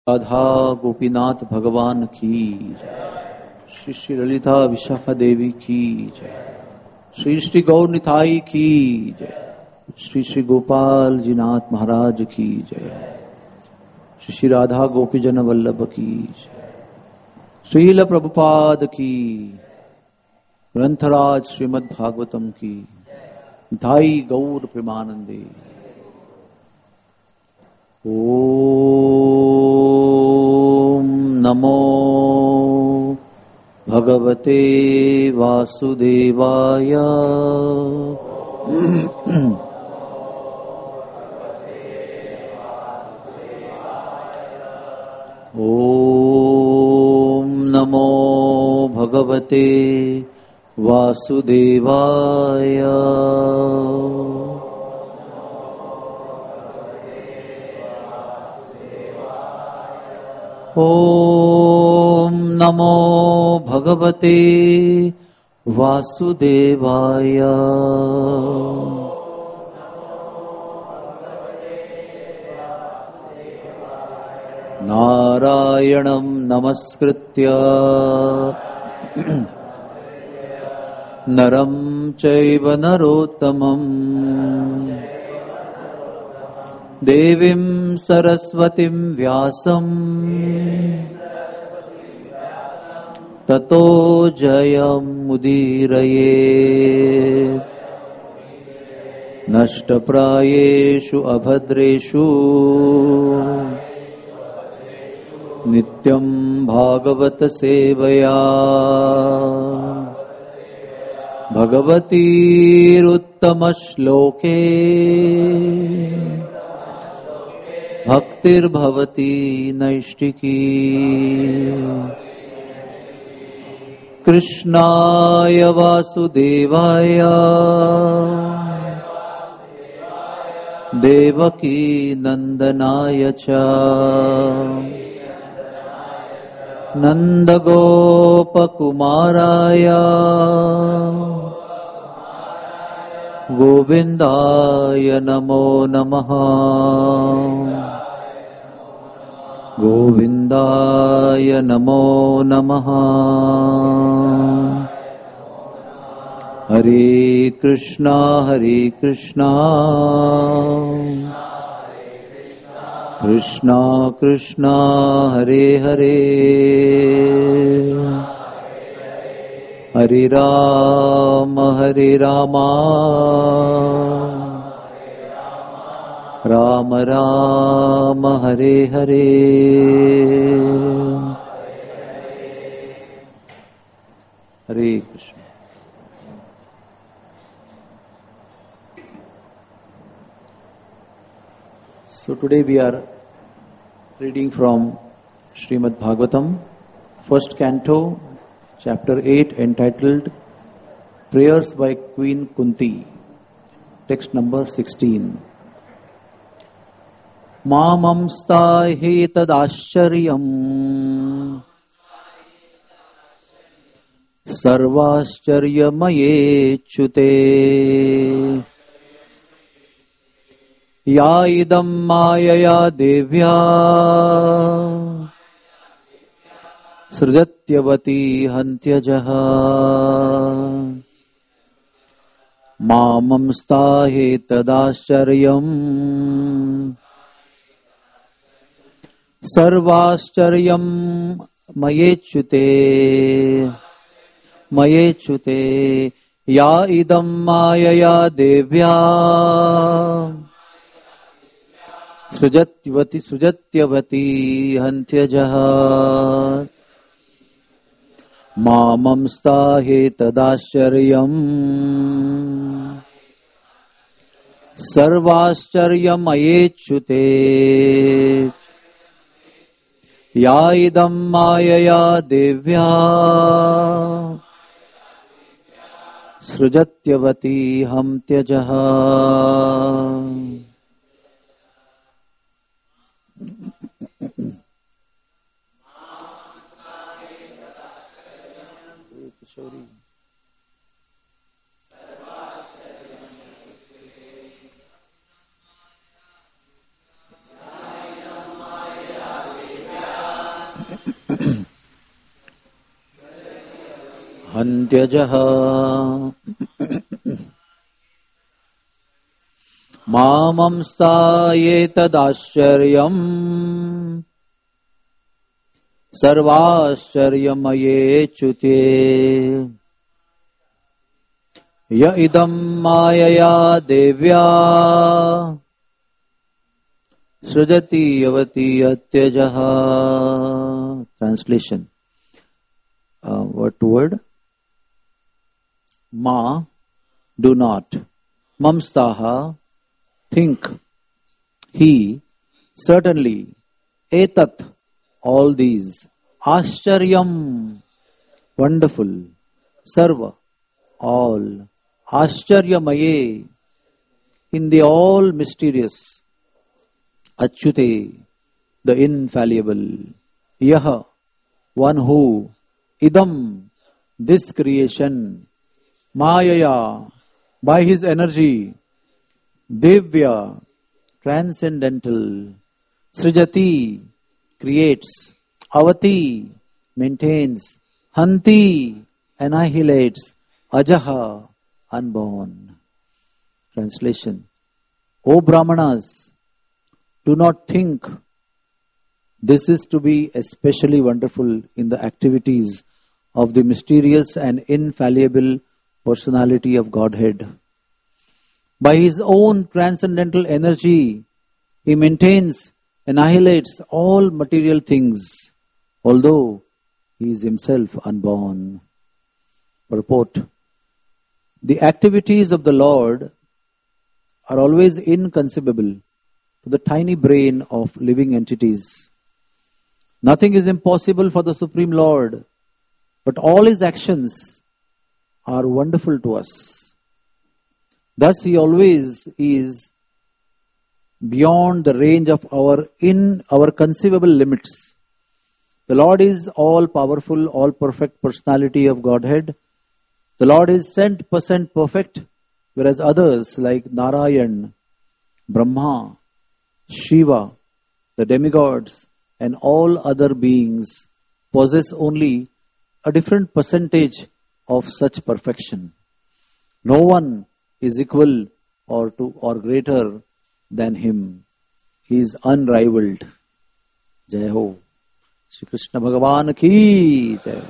राधा गोपीनाथ भगवान की जय। श्री श्री ललिता विशाखा देवी की जय। श्री श्री गौर निताई की जय। श्री श्री गोपाल जी नाथ महाराज की जय। श्री श्री राधा गोपीजन वल्लभ की जय। श्रील प्रभुपाद की, ग्रंथराज श्रीमद् भागवतम की, धाई गौर प्रेमानंदे। ओम नमो भगवते वासुदेवाय। ओम नमो भगवते वासुदेवाय। ओम नमो भगवते वासुदेवाय। नारायणं नमस्कृत्य नरं चैव नरोत्तमम् देवीं सरस्वतीं व्यासम् ततो जयमुदीरयेत्। नष्टप्रायेषु अभद्रेषु नित्यं भागवत सेवया भगवतीरुत्तमश्लोके भक्तिर्भवती नैष्टिकी। कृष्णाय वासुदेवाय देवकी नंदनाय च नंदगोपकुमाराय गोविन्दाय नमो नमः। गोविन्दाय नमो नमः। हरे कृष्णा कृष्णा कृष्णा हरे हरे, हरे राम राम राम हरे हरे। हरे Krishna. So today we are reading from Srimad Bhagavatam, first canto, chapter 8, entitled Prayers by Queen Kunti, text number 16. Mamamstahi tadashcharyam sarvascharyamayechute या इदं मायया देव्या सृजत्यवती हन्त्यजः। मामंस्ताहि तदाश्चर्यम् सर्वाश्चर्यं मयेच्युते या इदं मायया देव्या सृजत्यवती हन्त्यजः। मामंस्ताहि तदाश्चर्यम् सर्वाश्चर्यमयेच्युते या इदं मायया देव्या सृजत्यवती हन्त्यजः। Hantyajah Mamamstayetadascharyam Sarvascharyamayet chute Ya idam mayaya devya Srujati yavati atyajaha. Translation. What word? Ma, do not. Mamstaha, think. He, certainly. Etat, all these. Ashcharyam, wonderful. Sarva, all. Ashcharyamaye, in the all mysterious. Achyute, the infallible. Yaha, one who. Idam, this creation. Mayaya, by his energy. Divya, transcendental. Srijati, creates. Avati, maintains. Hanti, annihilates. Ajaha, unborn. Translation. O Brahmanas, do not think this is to be especially wonderful in the activities of the mysterious and infallible personality of Godhead. By his own transcendental energy, he maintains, annihilates all material things, although he is himself unborn. Purport. The activities of the Lord are always inconceivable to the tiny brain of living entities. Nothing is impossible for the Supreme Lord, but all his actions are wonderful to us. Thus he always is beyond the range of our conceivable limits. The Lord is all powerful, all perfect personality of Godhead. The Lord is 100% perfect, whereas others like Narayan, Brahma, Shiva, the demigods, and all other beings possess only a different percentage of such perfection. No one is equal or greater than him. He is unrivaled. Jai Ho. Shri Krishna Bhagavan ki Jai.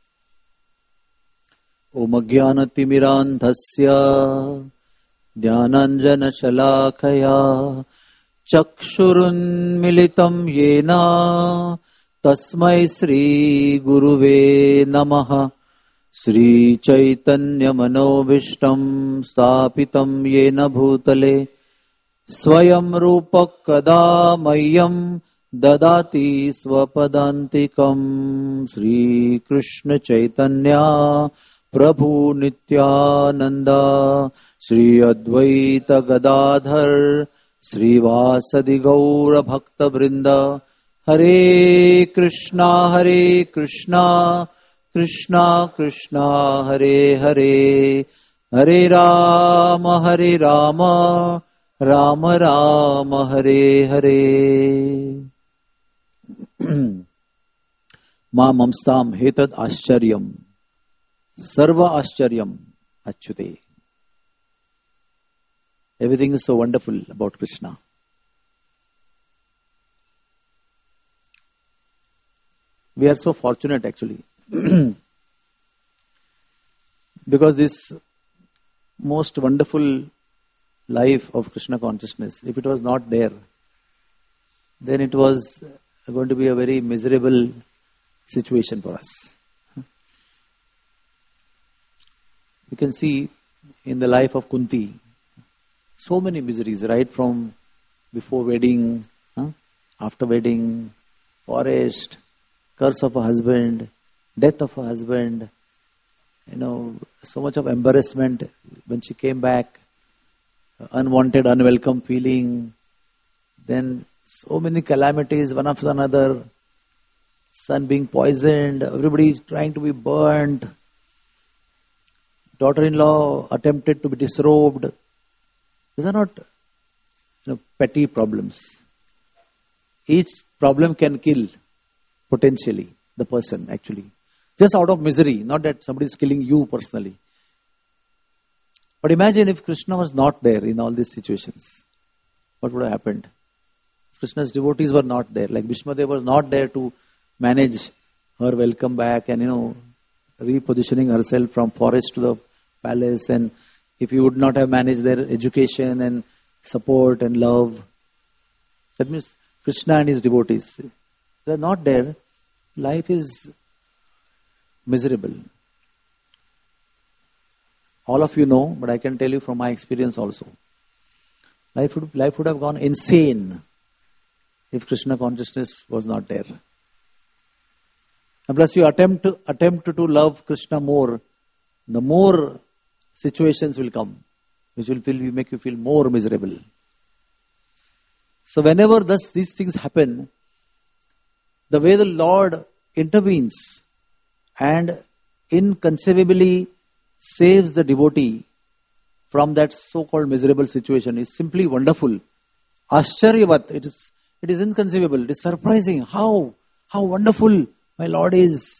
Om Ajnanatimirandhasya Dhyananjana Shalakaya Chakshurunmilitam Yena Tasmai Sri Guruve Namaha Sri Chaitanya Manobhishtam Stapitam Yena Bhutale Swayam Rupak Kada Mayam Dadati Swapadantikam Sri Krishna Chaitanya Prabhu Nityananda Sri Advaita Gadadhar Sri Vasadi Gaura Bhakta Vrinda Hare Krishna Krishna Krishna Hare Hare Hare Rama Rama Rama Hare Hare. Ma mamstam hetad ascharyam sarva ascharyam achyute. Everything is so wonderful about Krishna. We are so fortunate actually. Because this most wonderful life of Krishna consciousness, if it was not there, then it was going to be a very miserable situation for us. You can see in the life of Kunti, so many miseries, right from before wedding, after wedding, forest, curse of a husband, death of a husband, so much of embarrassment when she came back, unwanted, unwelcome feeling, then so many calamities, one after another, son being poisoned, everybody is trying to be burnt, daughter-in-law attempted to be disrobed. These are not petty problems. Each problem can kill potentially, the person actually. Just out of misery, not that somebody is killing you personally. But imagine if Krishna was not there in all these situations. What would have happened? Krishna's devotees were not there. Like Bhishma Dev was not there to manage her welcome back and, repositioning herself from forest to the palace. And if he would not have managed their education and support and love, that means Krishna and his devotees, they are not there. Life is miserable. All of you know, but I can tell you from my experience also. Life would have gone insane if Krishna consciousness was not there. And plus you attempt to love Krishna more, the more situations will come, which will make you feel more miserable. So whenever these things happen, the way the Lord intervenes and inconceivably saves the devotee from that so-called miserable situation is simply wonderful. Ascharyavat, it is inconceivable, it is surprising how wonderful my Lord is.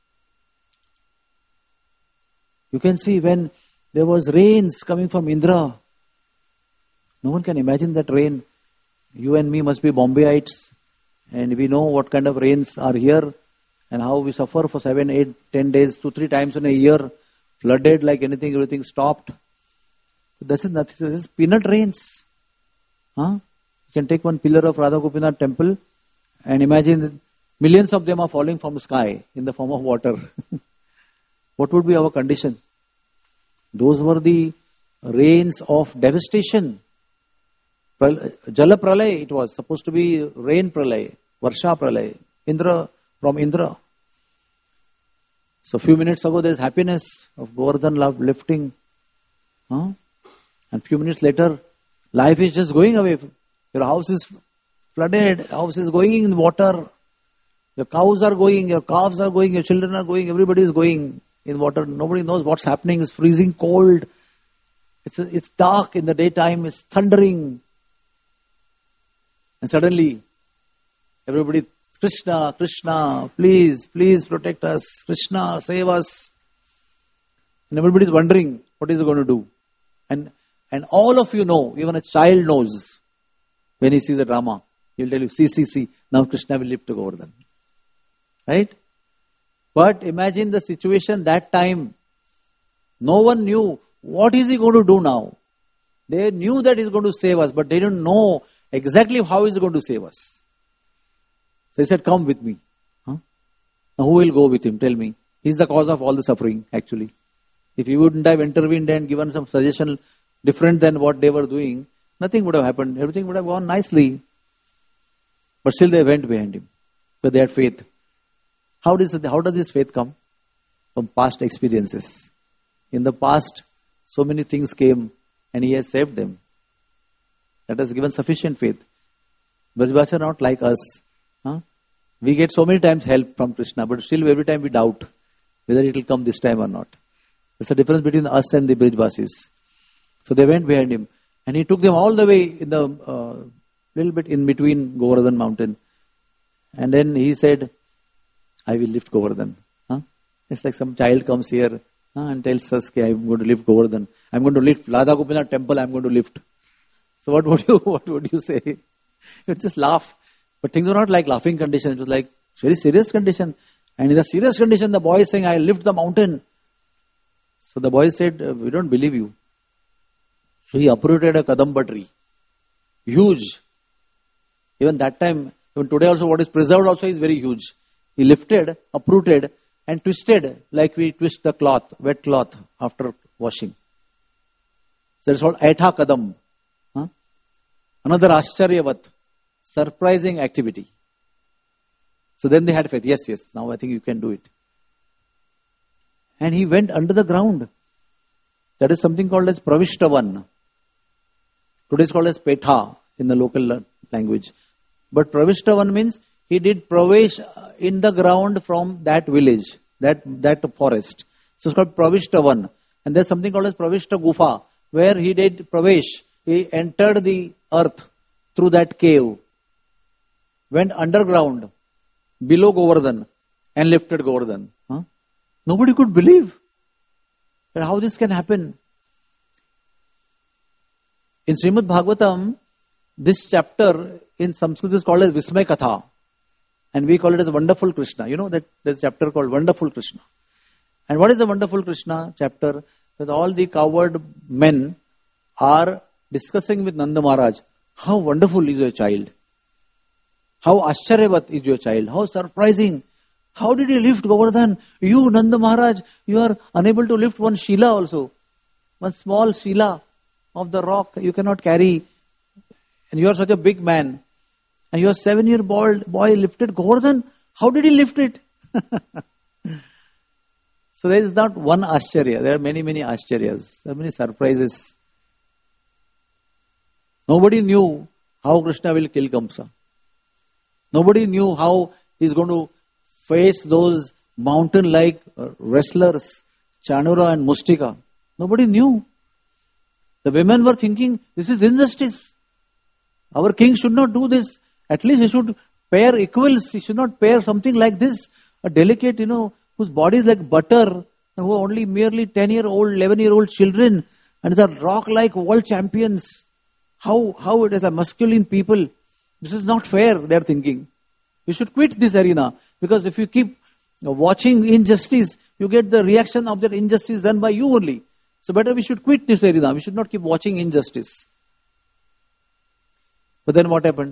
You can see when there was rains coming from Indra, no one can imagine that rain. You and me must be Bombayites, and we know what kind of rains are here and how we suffer for 7, 8, 10 days, 2, 3 times in a year, flooded like anything, everything stopped. This is nothing. This is peanut rains. You can take one pillar of Radha Gopinath temple and imagine millions of them are falling from the sky in the form of water. What would be our condition? Those were the rains of devastation. Jala Pralay, it was supposed to be rain Pralay, Varsha Pralay, from Indra. So few minutes ago there is happiness of Govardhan love lifting. And few minutes later, life is just going away. Your house is flooded, house is going in water. Your cows are going, your calves are going, your children are going, everybody is going in water. Nobody knows what's happening. It's freezing cold. It's dark in the daytime. It's thundering. And suddenly, everybody, Krishna, Krishna, please protect us. Krishna, save us. And everybody is wondering, what is he going to do? And all of you know, even a child knows, when he sees a drama, he will tell you, see, now Krishna will lift Govardhan. Right? But imagine the situation that time. No one knew, what is he going to do now? They knew that he is going to save us, but they didn't know exactly how he is going to save us. So he said, come with me. Now who will go with him? Tell me. He is the cause of all the suffering, actually. If he wouldn't have intervened and given some suggestion different than what they were doing, nothing would have happened. Everything would have gone nicely. But still they went behind him. But they had faith. How does this faith come? From past experiences. In the past, so many things came and he has saved them. That has given sufficient faith. Brajbasi are not like us. We get so many times help from Krishna, but still every time we doubt whether it will come this time or not. There's a difference between us and the Brajbasis. So they went behind him. And he took them all the way in the little bit in between Govardhan mountain. And then he said, I will lift Govardhan. It's like some child comes here and tells us, okay, I'm going to lift Govardhan. I'm going to lift Radha Gopinath temple, I'm going to lift. So what would you say? You just laugh. But things were not like laughing condition. It was like very serious condition. And in the serious condition, the boy is saying, I lift the mountain. So the boy said, we don't believe you. So he uprooted a Kadamba tree. Huge. Even that time, even today also what is preserved also is very huge. He lifted, uprooted and twisted like we twist the cloth, wet cloth after washing. So it's called Aitha Kadam. Another Ascharyavat, surprising activity. So then they had faith. Yes, now I think you can do it. And he went under the ground. That is something called as Pravishtavan. Today it's called as Petha in the local language. But Pravishtavan means he did Pravesh in the ground from that village, that forest. So it's called Pravishtavan. And there's something called as Pravishta Gufa, where he did Pravesh. He entered the earth through that cave, went underground, below Govardhan and lifted Govardhan. Huh? Nobody could believe that how this can happen. In Srimad Bhagavatam, this chapter in Sanskrit is called as Vismay Katha. And we call it as Wonderful Krishna. You know that there's a chapter called Wonderful Krishna. And what is the Wonderful Krishna chapter? That all the coward men are discussing with Nanda Maharaj, how wonderful is your child? How Ashcharyavat is your child? How surprising. How did he lift Govardhan? You, Nanda Maharaj, you are unable to lift one Shila also. One small Shila of the rock you cannot carry. And you are such a big man. And your 7-year-old boy lifted Govardhan. How did he lift it? So there is not one Ashcharya. There are many, many Ashcharyas. There are many surprises. Nobody knew how Krishna will kill Kamsa. Nobody knew how he is going to face those mountain-like wrestlers, Chanura and Mustika. Nobody knew. The women were thinking, this is injustice. Our king should not do this. At least he should pair equals. He should not pair something like this. A delicate, whose body is like butter, and who are only merely 10-year-old, 11-year-old children, and they are rock-like world champions. How it is a masculine people. This is not fair, they are thinking. We should quit this arena. Because if you keep watching injustice, you get the reaction of that injustice done by you only. So better we should quit this arena. We should not keep watching injustice. But then what happened?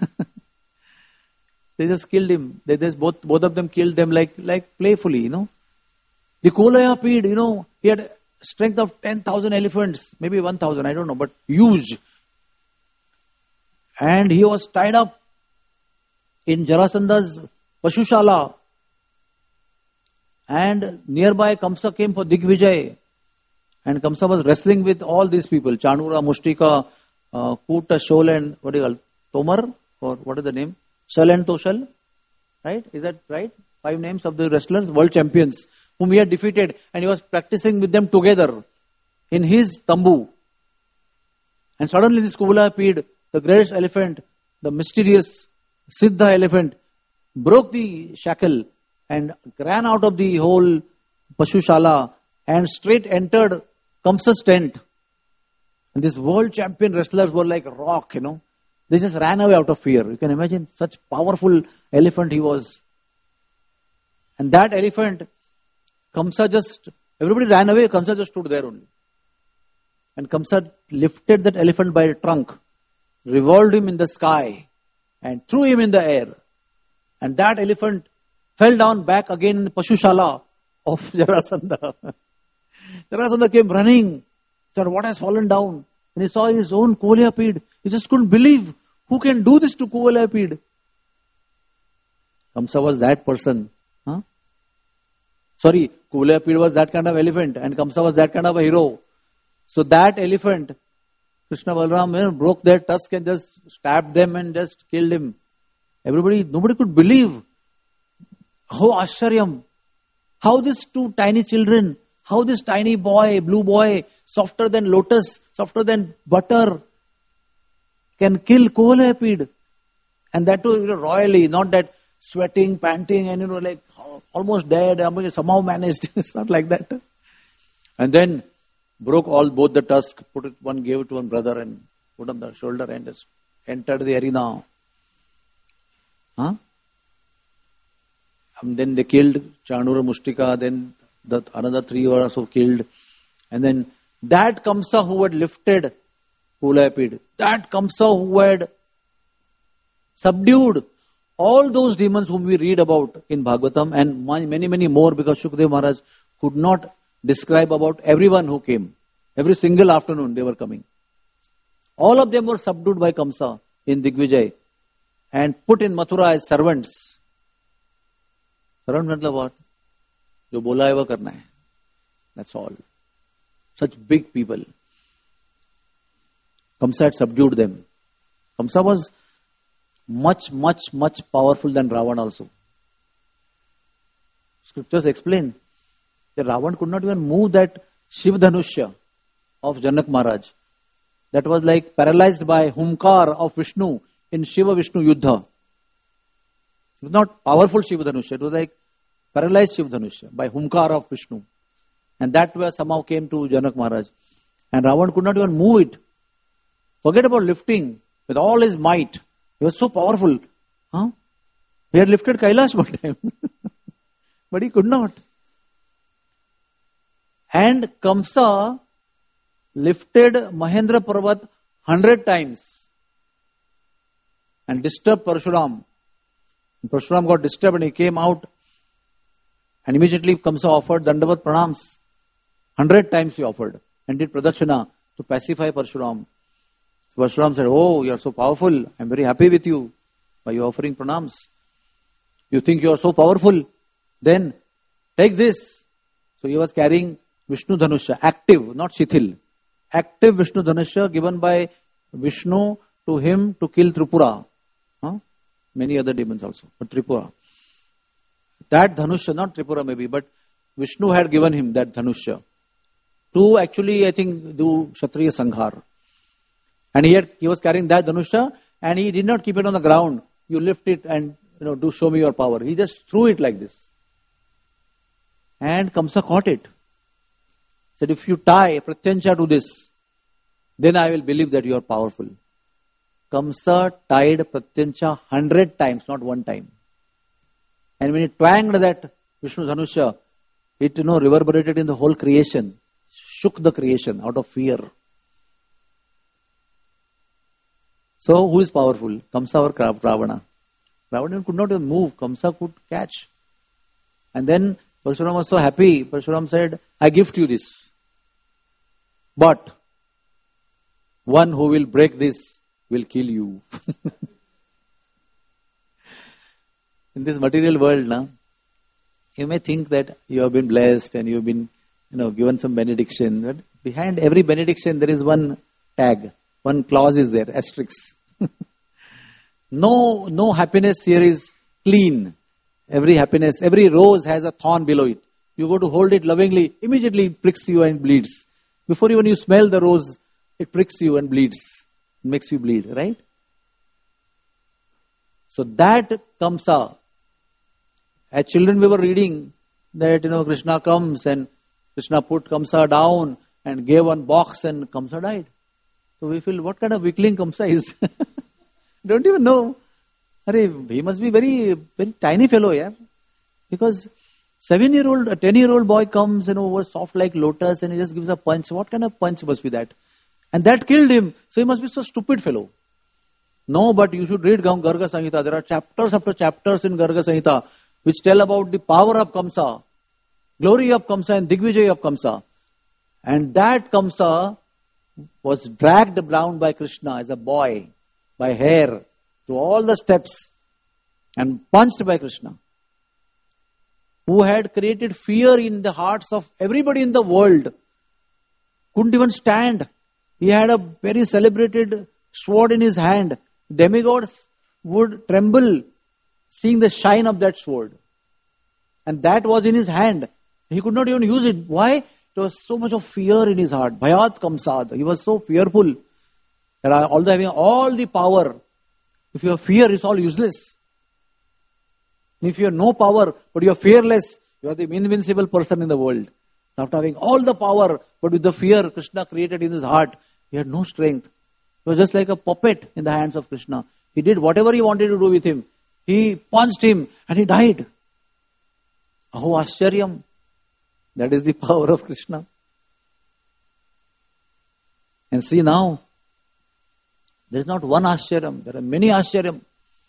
They just killed him. They just both of them killed them like playfully, The Kolayapid, he had strength of 10,000 elephants, maybe 1,000, I don't know, but huge. And he was tied up in Jarasandha's Pashushala. And nearby Kamsa came for Digvijay. And Kamsa was wrestling with all these people. Chanura, Mustika, Kuta, Shol and what do you call? Tomar? Or what is the name? Shal and Toshal? Right? Is that right? 5 names of the wrestlers, world champions, whom he had defeated. And he was practicing with them together in his tambu. And suddenly this Kuvalayapid, the greatest elephant, the mysterious Siddha elephant, broke the shackle and ran out of the whole Pashushala and straight entered Kamsa's tent. And these world champion wrestlers were like rock, They just ran away out of fear. You can imagine such powerful elephant he was. And that elephant, everybody ran away, Kamsa just stood there only. And Kamsa lifted that elephant by the trunk, revolved him in the sky, and threw him in the air. And that elephant fell down back again in the Pashushala of Jarasandha. Jarasandha came running, said, what has fallen down? And he saw his own Kovalayapid. He just couldn't believe, who can do this to Kovalayapid? Kamsa was that person. Kovalayapid was that kind of elephant and Kamsa was that kind of a hero. So that elephant, Krishna Balaram broke their tusk and just stabbed them and just killed him. Nobody could believe. How Ashcharyam. How these 2 tiny children, how this tiny boy, blue boy, softer than lotus, softer than butter, can kill Kovalayapid. And that too royally, not that sweating, panting and like almost dead, somehow managed. It's not like that. And then broke both the tusk, gave it to one brother and put on the shoulder and just entered the arena. And then they killed Chanura, Mustika, then another 3 were also killed. And then that Kamsa who had lifted Kovalayapid, that Kamsa who had subdued all those demons whom we read about in Bhagavatam and many, many more, because Shukadeva Maharaj could not describe about everyone who came. Every single afternoon they were coming. All of them were subdued by Kamsa in Digvijay and put in Mathura as servants. Servant means what? Jo bola hai wo karna hai. That's all. Such big people. Kamsa had subdued them. Kamsa was much, much, much powerful than Ravan also. Scriptures explain that Ravan could not even move that Shiv Dhanushya of Janak Maharaj. That was like paralyzed by Humkar of Vishnu in Shiva Vishnu Yuddha. It was not powerful Shiva Dhanusha. It was like paralyzed Shiva Dhanusha by Humkar of Vishnu. And that way somehow came to Janak Maharaj. And Ravan could not even move it. Forget about lifting with all his might. He was so powerful. Huh? He had lifted Kailash one time. But he could not. And Kamsa lifted Mahendra Parvat 100 times and disturbed Parshuram. Parshuram got disturbed and he came out. And immediately Kamsa offered Dandavat Pranams. 100 times he offered and did Pradakshina to pacify Parshuram. So Parshuram said, "Oh, you are so powerful. I am very happy with you by you offering Pranams. You think you are so powerful? Then take this." So he was carrying Vishnu Dhanusha, active, not Shithil. Active Vishnu Dhanusha given by Vishnu to him to kill Tripura. Many other demons also, but Tripura. That Dhanusha, not Tripura maybe, but Vishnu had given him that Dhanusha to actually, I think, do Kshatriya Sanghar. And he was carrying that Dhanusha and he did not keep it on the ground. You lift it and do show me your power. He just threw it like this. And Kamsa caught it. Said, if you tie Pratyanja to this, then I will believe that you are powerful. Kamsa tied Pratyanja 100 times, not one time. And when he twanged that Vishnu Dhanusha, it reverberated in the whole creation, shook the creation out of fear. So who is powerful? Kamsa or Ravana? Ravana could not even move. Kamsa could catch. And then Parshuram was so happy. Parshuram said, "I gift you this. But one who will break this will kill you." In this material world, you may think that you have been blessed and you have been given some benediction. But behind every benediction there is one tag. One clause is there, asterisk. No happiness here is clean. Every happiness, every rose has a thorn below it. You go to hold it lovingly, immediately it pricks you and bleeds. Before even you smell the rose, it pricks you and bleeds. It makes you bleed, right? So that Kamsa, as children we were reading that Krishna comes and Krishna put Kamsa down and gave one box and Kamsa died. So we feel, what kind of weakling Kamsa is? Don't even know. He must be very, very tiny fellow, yeah. Because 7-year-old, a 10-year-old boy comes and was soft like lotus and he just gives a punch. What kind of punch must be that? And that killed him. So he must be so stupid fellow. No, but you should read Garga Samhita. There are chapters after chapters in Garga Samhita which tell about the power of Kamsa, glory of Kamsa and Digvijay of Kamsa. And that Kamsa was dragged down by Krishna as a boy by hair to all the steps and punched by Krishna, who had created fear in the hearts of everybody in the world. Couldn't even stand. He had a very celebrated sword in his hand. Demigods would tremble seeing the shine of that sword. And that was in his hand. He could not even use it. Why? There was so much of fear in his heart. Bhayat Kamsad. He was so fearful. Although having all the power, if you have fear, it's all useless. If you have no power, but you are fearless, you are the invincible person in the world. After having all the power, but with the fear Krishna created in his heart, he had no strength. He was just like a puppet in the hands of Krishna. He did whatever he wanted to do with him. He punched him and he died. Aho Ashcharyam. That is the power of Krishna. And see now, there is not one Ashcharyam, there are many Ashcharyam.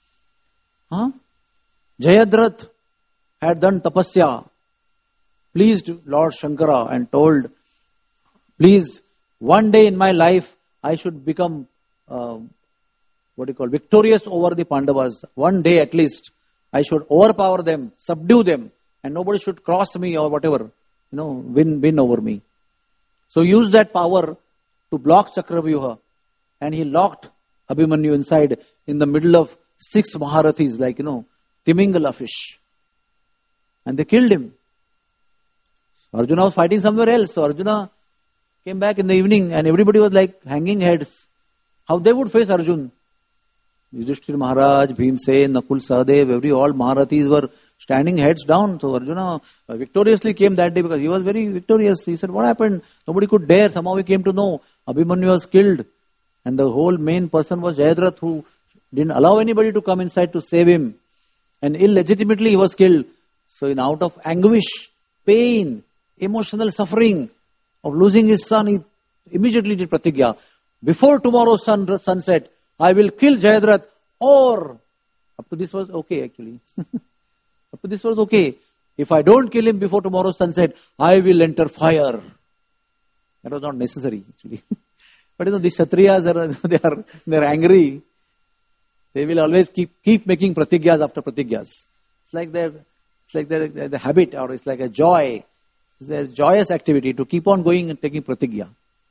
Jayadratha had done tapasya, pleased Lord Shankara and told, please, one day in my life, I should become, victorious over the Pandavas. One day at least, I should overpower them, subdue them, and nobody should cross me or whatever, win over me. So he used that power to block Chakravyuha, and he locked Abhimanyu inside in the middle of 6 Maharathis, like, Timingala fish. And they killed him. Arjuna was fighting somewhere else. So Arjuna came back in the evening and everybody was like hanging heads. How they would face Arjuna? Yudhishthira Maharaj, Bhimsen, Nakul, Sahadev, all Maharathis were standing heads down. So Arjuna victoriously came that day because he was very victorious. He said, what happened? Nobody could dare. Somehow we came to know Abhimanyu was killed. And the whole main person was Jayadratha, who didn't allow anybody to come inside to save him. And illegitimately he was killed. So out of anguish, pain, emotional suffering of losing his son, he immediately did pratigya. Before tomorrow's sunset, I will kill Jayadratha, or up to this was okay actually. Up to this was okay. If I don't kill him before tomorrow's sunset, I will enter fire. That was not necessary actually. But these Kshatriyas, they're angry. They will always keep making pratigyas after pratigyas. It's like their habit, or it's like a joy. It's their joyous activity to keep on going and taking pratigya.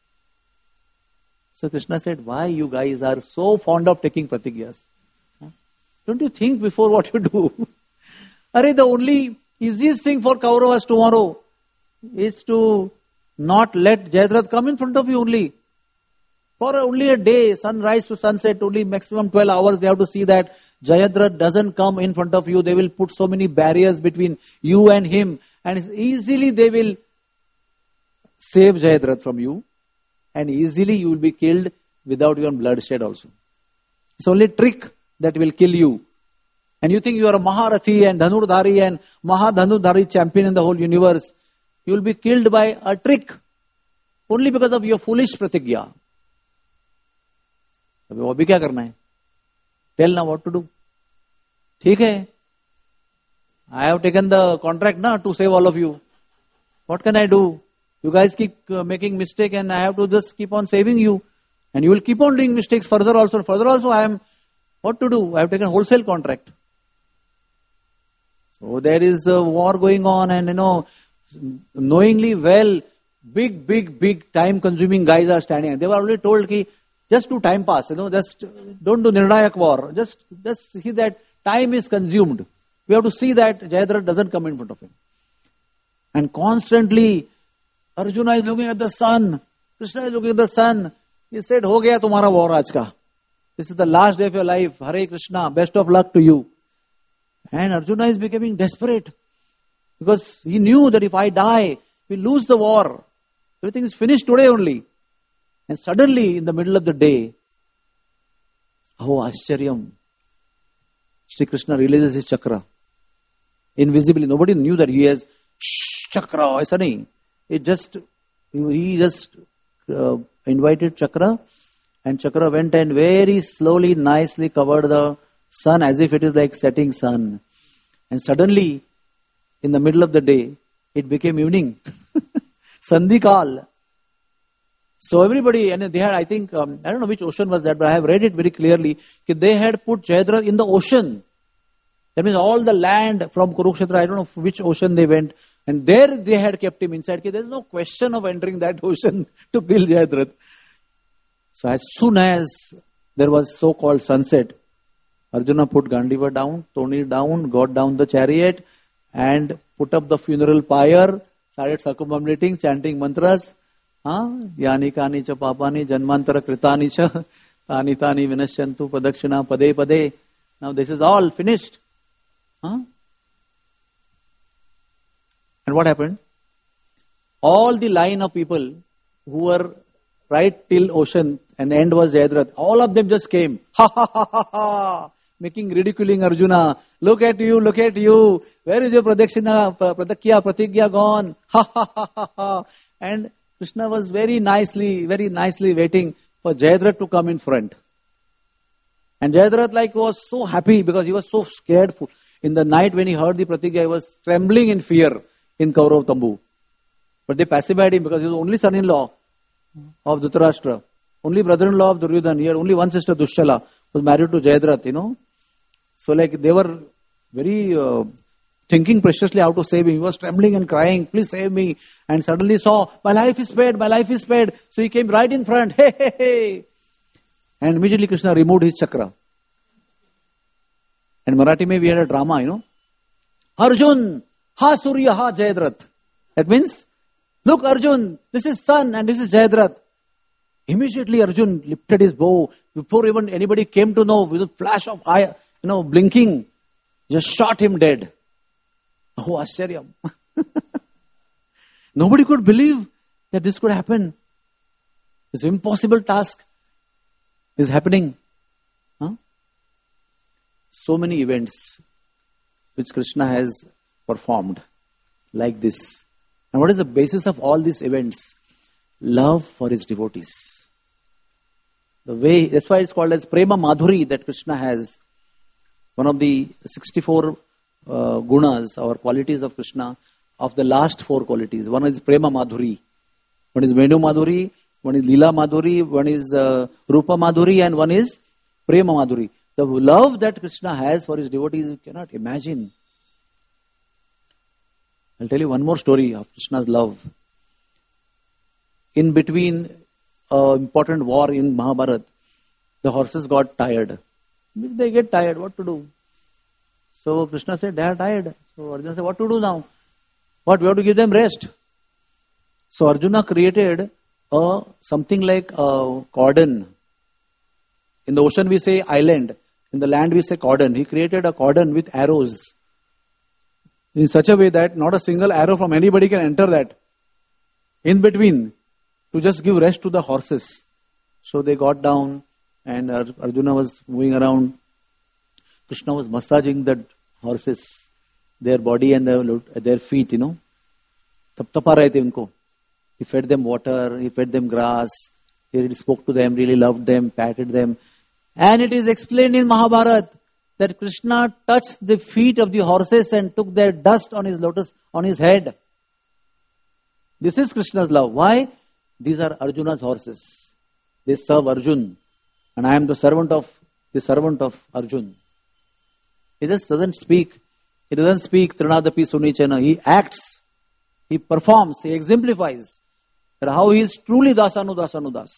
So Krishna said, why you guys are so fond of taking pratigyas? Don't you think before what you do? The only easiest thing for Kauravas tomorrow is to not let Jayadratha come in front of you only. For only a day, sunrise to sunset, only maximum 12 hours, they have to see that Jayadratha doesn't come in front of you. They will put so many barriers between you and him. And easily they will save Jayadratha from you. And easily you will be killed without even bloodshed also. It's only trick that will kill you. And you think you are a Maharathi and Dhanurdhari and Mahadhanurdhari champion in the whole universe. You will be killed by a trick. Only because of your foolish pratigya. अभी अभी क्या करना है? Tell now what to do. ठीक है. I have taken the contract now to save all of you. What can I do? You guys keep making mistake and I have to just keep on saving you. And you will keep on doing mistakes further also. Further also I am, what to do? I have taken wholesale contract. So there is a war going on and knowingly well, big time consuming guys are standing. They were already told ki, just do time pass, just don't do Nirnayak war. Just see that time is consumed. We have to see that Jayadratha doesn't come in front of him. And constantly, Arjuna is looking at the sun. Krishna is looking at the sun. He said, ho gaya tumhara war aaj ka. This is the last day of your life. Hare Krishna, best of luck to you. And Arjuna is becoming desperate. Because he knew that if I die, we lose the war. Everything is finished today only. And suddenly, in the middle of the day, Ashcharyam, Shri Krishna releases his chakra. Invisibly, nobody knew that he has chakra. Aisa nahi. He just invited chakra, and chakra went and very slowly, nicely covered the sun as if it is like setting sun. And suddenly, in the middle of the day, it became evening. Sandhikal. So everybody, and they had, I think, I don't know which ocean was that, but I have read it very clearly, that they had put Jayadratha in the ocean. That means all the land from Kurukshetra, I don't know which ocean they went, and there they had kept him inside. There is no question of entering that ocean to kill Jayadratha. So as soon as there was so-called sunset, Arjuna put Gandiva down, Toni down, got down the chariot, and put up the funeral pyre, started circumambulating, chanting mantras. Yani kani cha papani janmantara kritani cha tani tani vinashyantu padakshina pade pade. Now this is all finished. And what happened? All the line of people who were right till ocean and the end was Jayadratha, all of them just came. Ha ha ha ha ha. Making ridiculing Arjuna. Look at you, look at you. Where is your pradakshina, pratigya gone? Ha ha ha ha ha. And Krishna was very nicely waiting for Jayadratha to come in front. And Jayadratha was so happy because he was so scared. In the night when he heard the pratigya, he was trembling in fear in Kaurav Tambu. But they pacified him because he was the only son-in-law of Dhritarashtra. Only brother-in-law of Duryodhana. He had only one sister, Dushala, was married to Jayadratha, So they were very thinking preciously how to save him. He was trembling and crying, please save me. And suddenly saw, my life is spared, my life is spared. So he came right in front, hey, hey, hey. And immediately Krishna removed his chakra. And Marathi we had a drama, Arjun, ha Surya, ha Jayadratha. That means, look Arjun, this is sun and this is Jayadratha. Immediately Arjun lifted his bow. Before even anybody came to know, with a flash of eye, blinking, just shot him dead. Oh, Ascharyam. Nobody could believe that this could happen. This impossible task is happening. So many events which Krishna has performed like this. And what is the basis of all these events? Love for his devotees. That's why it's called as Prema Madhuri that Krishna has. One of the 64 gunas or qualities of Krishna, of the last 4 qualities. One is Prema Madhuri. One is Venu Madhuri, one is Leela Madhuri, one is Rupa Madhuri, and one is Prema Madhuri. The love that Krishna has for his devotees, you cannot imagine. I'll tell you one more story of Krishna's love. In between important war in Mahabharata, the horses got tired. They get tired, what to do? So Krishna said, they are tired. So Arjuna said, what to do now? What, we have to give them rest. So Arjuna created something like a cordon. In the ocean we say island. In the land we say cordon. He created a cordon with arrows. In such a way that not a single arrow from anybody can enter that. In between. To just give rest to the horses. So they got down and Arjuna was moving around. Krishna was massaging the horses, their body and their feet, Tap tapa rahe the unko. He fed them water, he fed them grass, he really spoke to them, really loved them, patted them. And it is explained in Mahabharata that Krishna touched the feet of the horses and took their dust on his head. This is Krishna's love. Why? These are Arjuna's horses. They serve Arjun. And I am the servant of Arjun. He just doesn't speak. He doesn't speak Trinadapi Sunichana. He acts. He performs. He exemplifies how he is truly Dasanudas.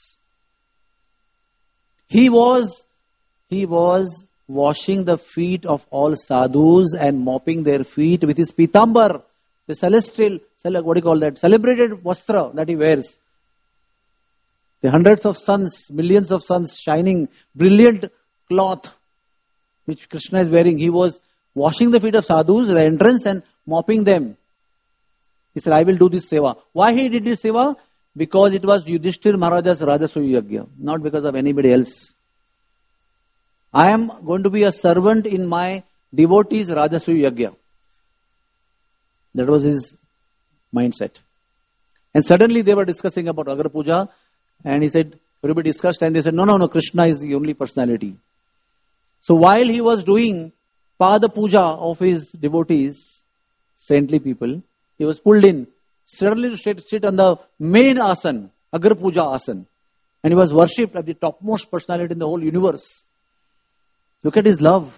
He was washing the feet of all sadhus and mopping their feet with his pitambar, the celestial, celebrated vastra that he wears. The hundreds of suns, millions of suns shining, brilliant cloth which Krishna is wearing. He was washing the feet of sadhus at the entrance and mopping them. He said, I will do this seva. Why he did this seva? Because it was Yudhishthir Maharaja's Rajasuya Yajna, not because of anybody else. I am going to be a servant in my devotees' Rajasuya Yajna. That was his mindset. And suddenly they were discussing about Agar Puja. And he said, everybody discussed and they said, no, Krishna is the only personality. So while he was doing Pada Puja of his devotees, saintly people, he was pulled in, suddenly to sit on the main asan, Agar Puja asan. And he was worshipped as the topmost personality in the whole universe. Look at his love.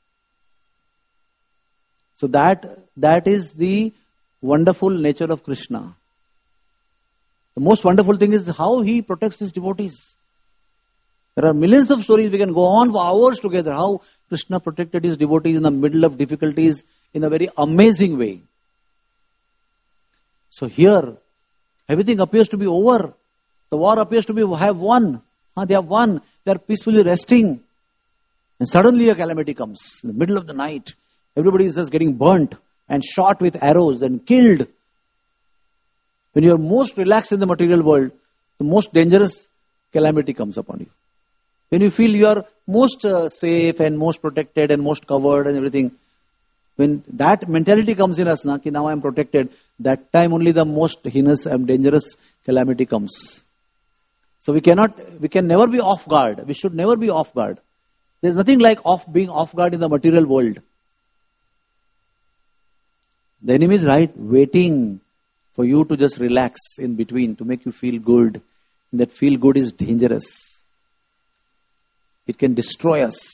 So that is the wonderful nature of Krishna. The most wonderful thing is how he protects his devotees. There are millions of stories we can go on for hours together. How Krishna protected his devotees in the middle of difficulties in a very amazing way. So here, everything appears to be over. The war appears to have won. They have won. They are peacefully resting. And suddenly a calamity comes. In the middle of the night, everybody is just getting burnt and shot with arrows and killed. When you are most relaxed in the material world, the most dangerous calamity comes upon you. When you feel you are most safe and most protected and most covered and everything, when that mentality comes in us, now I am protected, that time only the most heinous and dangerous calamity comes. So we can never be off guard. We should never be off guard. There is nothing like being off guard in the material world. The enemy is waiting for you to just relax in between, to make you feel good. And that feel good is dangerous. It can destroy us.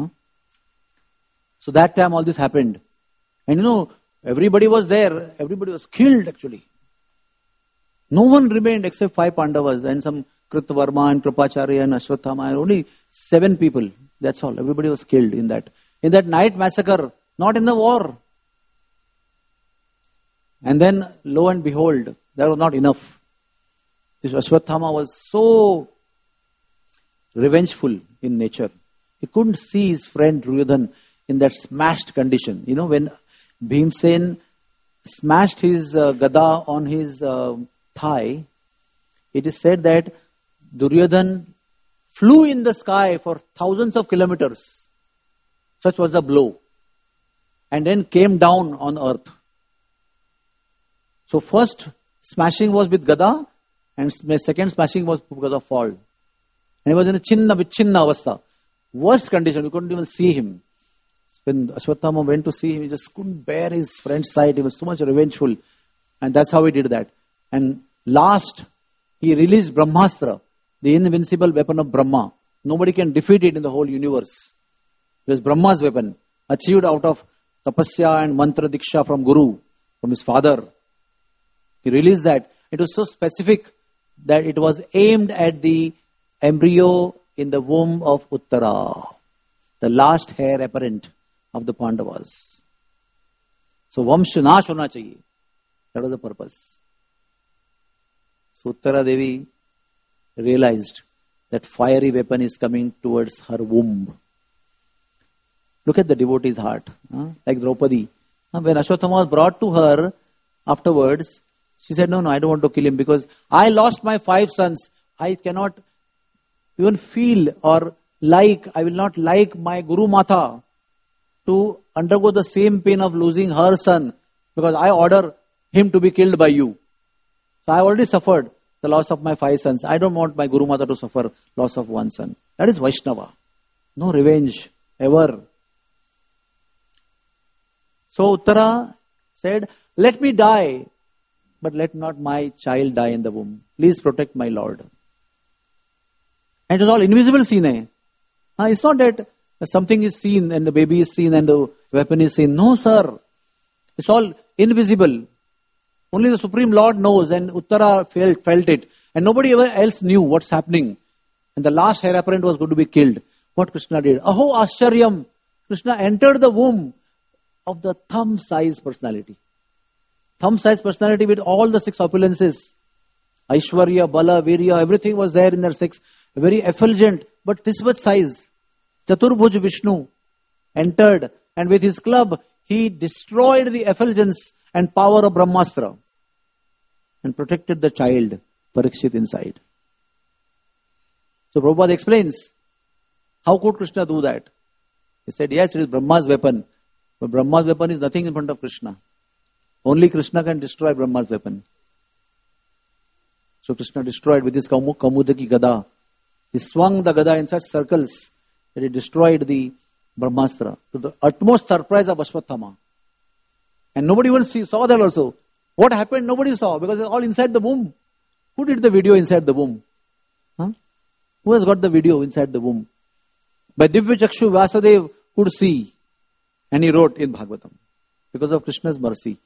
So that time all this happened. And everybody was there. Everybody was killed actually. No one remained except 5 Pandavas and some Kritavarma and Kripacharya and Ashwatthama. Only 7 people. That's all. Everybody was killed in that night massacre. Not in the war. And then, lo and behold, that was not enough. This Ashwatthama was so revengeful in nature. He couldn't see his friend Duryodhan in that smashed condition. When Bhimsen smashed his gada on his thigh, it is said that Duryodhan flew in the sky for thousands of kilometers. Such was the blow. And then came down on earth. So first smashing was with gada, and second smashing was because of fall. And he was in a chinna avastha. Worst condition, you couldn't even see him. When Ashwatthama went to see him, he just couldn't bear his friend's sight. He was so much revengeful. And that's how he did that. And last, he released Brahmastra, the invincible weapon of Brahma. Nobody can defeat it in the whole universe. It was Brahma's weapon, achieved out of tapasya and mantra diksha from Guru, from his father. He released that. It was so specific that it was aimed at the embryo in the womb of Uttara, the last heir apparent of the Pandavas. So Vamsh nash hona chahiye. That was the purpose. So Uttara Devi realized that fiery weapon is coming towards her womb. Look at the devotee's heart. Like Draupadi. When Ashwatthama was brought to her afterwards, she said, no, I don't want to kill him because I lost my 5 sons. I cannot even feel or I will not like my Guru Mata to undergo the same pain of losing her son because I order him to be killed by you. So I already suffered the loss of my 5 sons. I don't want my Guru Mata to suffer loss of 1 son. That is Vaishnava. No revenge ever. So Uttara said, let me die, but let not my child die in the womb. Please protect my Lord. And it was all invisible scene. It's not that something is seen and the baby is seen and the weapon is seen. No, sir. It's all invisible. Only the Supreme Lord knows, and Uttara felt it. And nobody else knew what's happening. And the last heir apparent was going to be killed. What Krishna did? Aho Ascharyam. Krishna entered the womb of the thumb-sized personality. Thumb-sized personality with all the 6 opulences. Aishwarya, Bala, Virya, everything was there in their 6. Very effulgent, but this much size. Chaturbhuj Vishnu entered, and with his club, he destroyed the effulgence and power of Brahmastra and protected the child, Parikshit, inside. So Prabhupada explains, how could Krishna do that? He said, yes, it is Brahma's weapon. But Brahma's weapon is nothing in front of Krishna. Only Krishna can destroy Brahma's weapon. So Krishna destroyed with his Kamudaki Gada. He swung the Gada in such circles that he destroyed the Brahmastra to the utmost surprise of Ashwatthama. And nobody even saw that also. What happened? Nobody saw because it's all inside the womb. Who did the video inside the womb? Who has got the video inside the womb? By Divya Chakshu, Vasudev could see. And he wrote in Bhagavatam because of Krishna's mercy.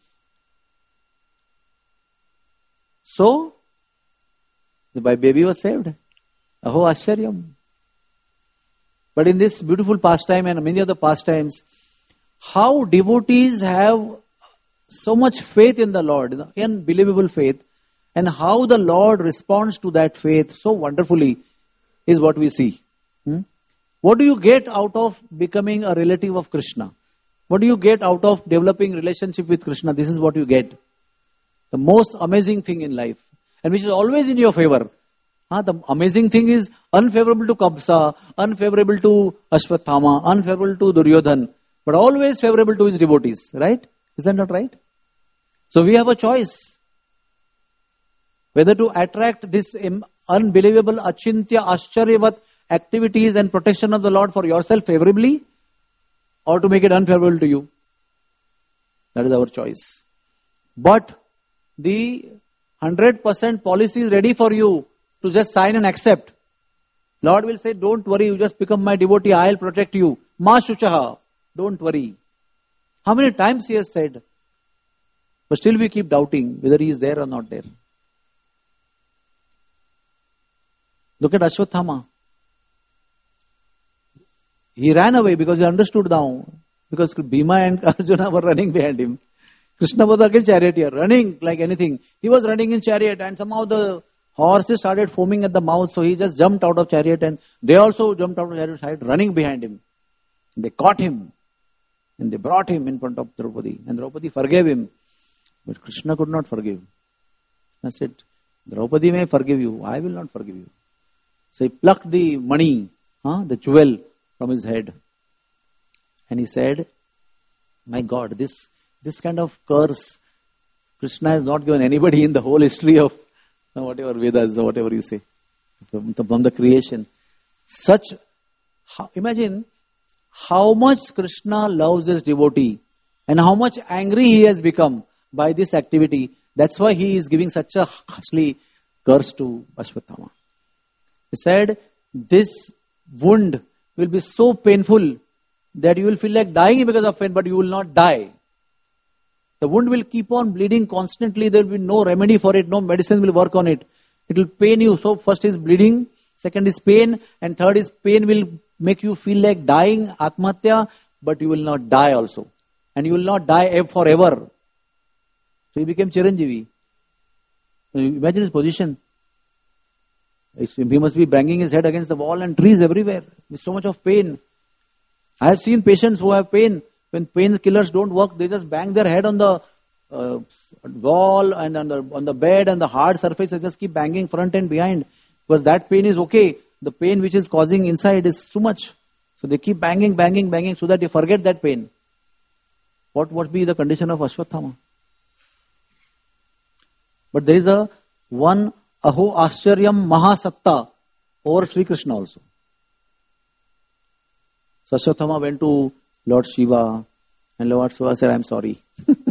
So, the baby was saved. Aho Ascharyam. But in this beautiful pastime and many other pastimes, how devotees have so much faith in the Lord, unbelievable faith, and how the Lord responds to that faith so wonderfully is what we see. What do you get out of becoming a relative of Krishna? What do you get out of developing relationship with Krishna? This is what you get. The most amazing thing in life. And which is always in your favor. The amazing thing is unfavorable to Kamsa, unfavorable to Ashwatthama, unfavorable to Duryodhan, but always favorable to his devotees. Right? Is that not right? So we have a choice. Whether to attract this unbelievable Achintya Ascharyavat activities and protection of the Lord for yourself favorably, or to make it unfavorable to you. That is our choice. But the 100% policy is ready for you to just sign and accept. Lord will say, don't worry, you just become my devotee, I'll protect you. Ma shuchaha, don't worry. How many times he has said? But still we keep doubting whether he is there or not there. Look at Ashwatthama. He ran away because he understood now. Because Bhima and Arjuna were running behind him. Krishna was again charioteer, running like anything. He was running in chariot and somehow the Horses started foaming at the mouth, so he just jumped out of chariot and they also jumped out of chariot, started running behind him. They caught him and they brought him in front of Draupadi. And Draupadi forgave him. But Krishna could not forgive. I said, Draupadi may forgive you, I will not forgive you. So he plucked the money, the jewel from his head. And he said, my God, this kind of curse Krishna has not given anybody in the whole history of whatever Vedas or whatever you say, from the creation. Imagine how much Krishna loves his devotee and how much angry he has become by this activity. That's why he is giving such a harshly curse to Ashwatthama. He said, this wound will be so painful that you will feel like dying because of pain, but you will not die. The wound will keep on bleeding constantly. There will be no remedy for it. No medicine will work on it. It will pain you. So first is bleeding, second is pain, and third is pain will make you feel like dying, atmatya, but you will not die also. And you will not die forever. So he became Chiranjeevi. Imagine his position. He must be banging his head against the wall and trees everywhere with so much of pain. I have seen patients who have pain. When painkillers don't work, they just bang their head on the wall and on the bed and the hard surface. They just keep banging front and behind. Because that pain is okay. The pain which is causing inside is too much. So they keep banging so that they forget that pain. What would be the condition of Ashwatthama? But there is one Aho Ascharyam Mahasatta over Sri Krishna also. So Ashwatthama went to Lord Shiva and Lord Shiva said, I am sorry.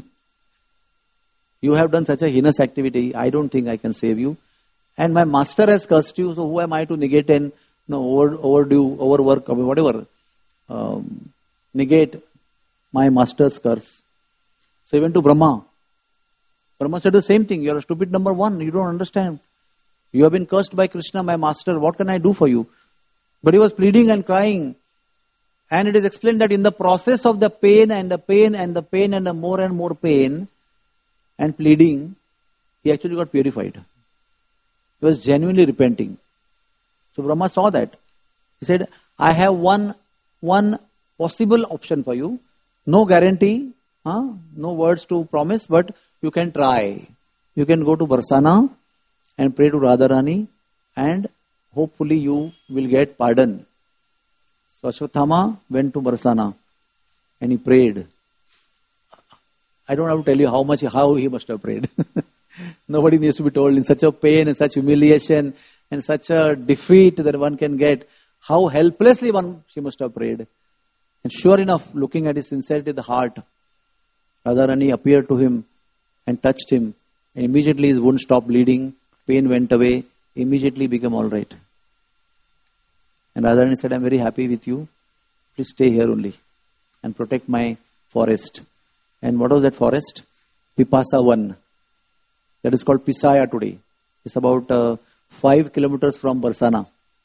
You have done such a heinous activity. I don't think I can save you. And my master has cursed you, so who am I to negate and overwork, whatever, negate my master's curse. So he went to Brahma. Brahma said the same thing. You are a stupid number one. You don't understand. You have been cursed by Krishna, my master. What can I do for you? But he was pleading and crying. And it is explained that in the process of the pain and the pain and the pain and the more and more pain and pleading, he actually got purified. He was genuinely repenting. So Brahma saw that. He said, I have one possible option for you. No guarantee, no words to promise, but you can try. You can go to Barsana and pray to Radharani and hopefully you will get pardon. So Ashwatthama went to Barsana and he prayed. I don't have to tell you how he must have prayed. Nobody needs to be told in such a pain and such humiliation and such a defeat that one can get. How helplessly she must have prayed. And sure enough, looking at his sincerity of the heart, Radharani appeared to him and touched him. And immediately his wound stopped bleeding, pain went away, immediately became alright. And Radharani said, I am very happy with you. Please stay here only and protect my forest. And what was that forest? Pipasa Van. That is called Pisaya today. It's about 5 kilometers from Barsana